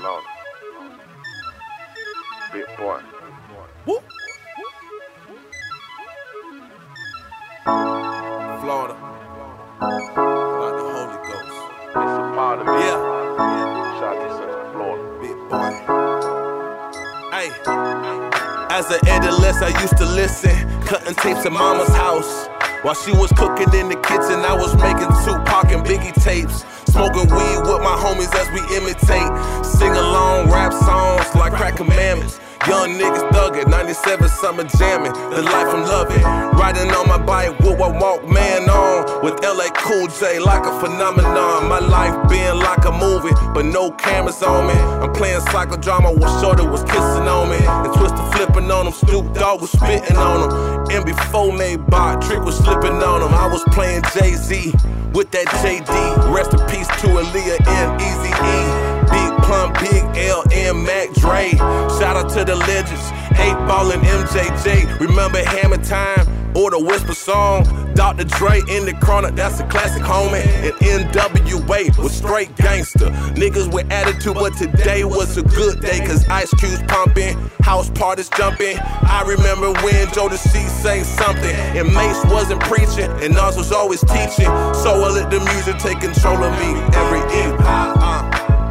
Florida. Big boy. Woo. Florida. Like the Holy Ghost. It's a part of me. Yeah. Shout out to Central Florida. Big boy. Hey. As an adolescent, I used to listen, cutting tapes at mama's house. While she was cooking in the kitchen, I was making Tupac and Biggie tapes. Smoking weed with my homies as we imitate. Sing along rap songs like Crack Commandments. Young niggas thuggin', 97 summer jammin', the life I'm loving. Riding on my bike with a Walkman on, with LA Cool J like a phenomenon. My life being like a movie, but no cameras on me. I'm playing psychodrama while Shorty was kissing on me, and Twista flipping on him, Snoop Dogg was spitting on him. And before Maybach, Trick was slipping on him. I was playing Jay-Z with that JD. Rest in peace to Aaliyah and Eazy-E. Big Pun, Big L, and Mac Dre. Shout out to the legends, 8Ball and MJJ. Remember Hammer Time or the Whisper song? Dr. Dre in the corner, that's a classic, homie. And NWA was straight gangster. Niggas with attitude, but today was a good day, cause Ice Cube's pumping, house parties jumping. I remember when Jodeci sang something, and Mace wasn't preaching, and Nas was always teaching. So I let the music take control of me every hip-hop.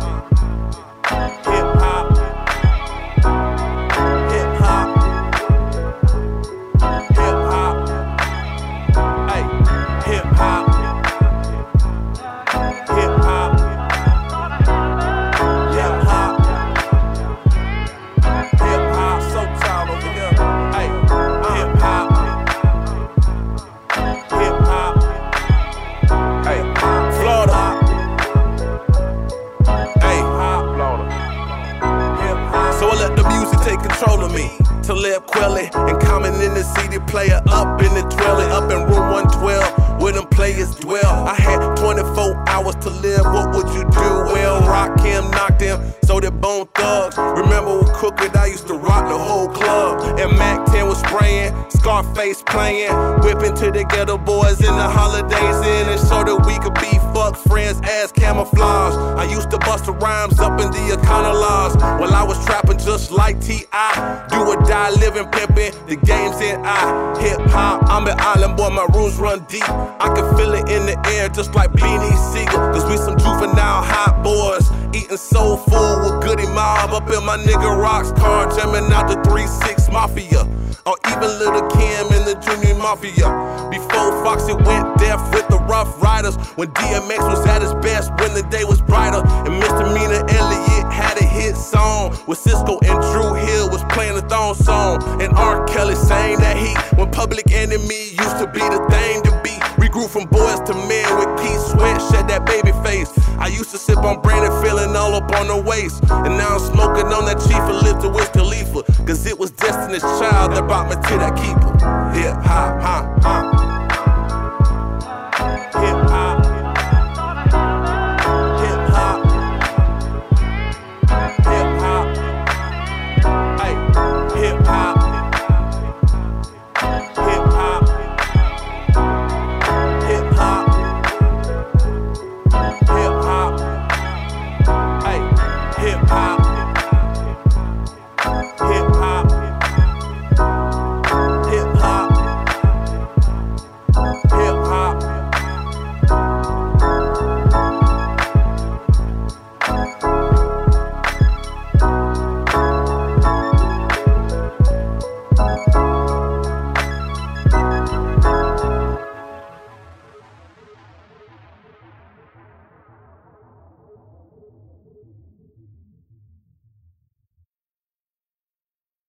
Take control of me. Talib Kweli and Common in the CD player, up in the dwelling, up in room 112 where them players dwell. I had 24 hours to live, what would you do? Well, rock him, knock them, so that Bone Thugs. Remember with Crooked, I used to rock the whole club, and Mac 10 was spraying, Scarface playing, whipping to the ghetto boys in the holidays in, and so that we could be fuck friends as camouflage. I used to bust the rhymes up in the Econo laws while I was trapping just like T.I. Do or die, living pimping, the game's in I. Hip-hop, I'm an island boy, my roots run deep. I can feel it in the air just like Beanie Siegel, cause we some juvenile hot boys, eating soul food with Goody Mob up in my nigga Rock's car, jamming out the 3-6 Mafia, or even Little Kim in the Junior Mafia. Before Foxy went deaf with the Rough Riders, when DMX was at his best, when the day was brighter, and Misdemeanor Elliott had a hit song with Cisco and Drew Hill was playing the thong song, and R. Kelly sang that heat when Public Enemy used to be the thing to be. We grew from boys to men with Keith Sweat, shed that baby face. I used to sip on Brandon, feeling all up on the waist, and now I'm smoking on that Chief of Live to Wiz Khalifa, cause it was Destiny's Child that brought me to that keeper. Hip hop,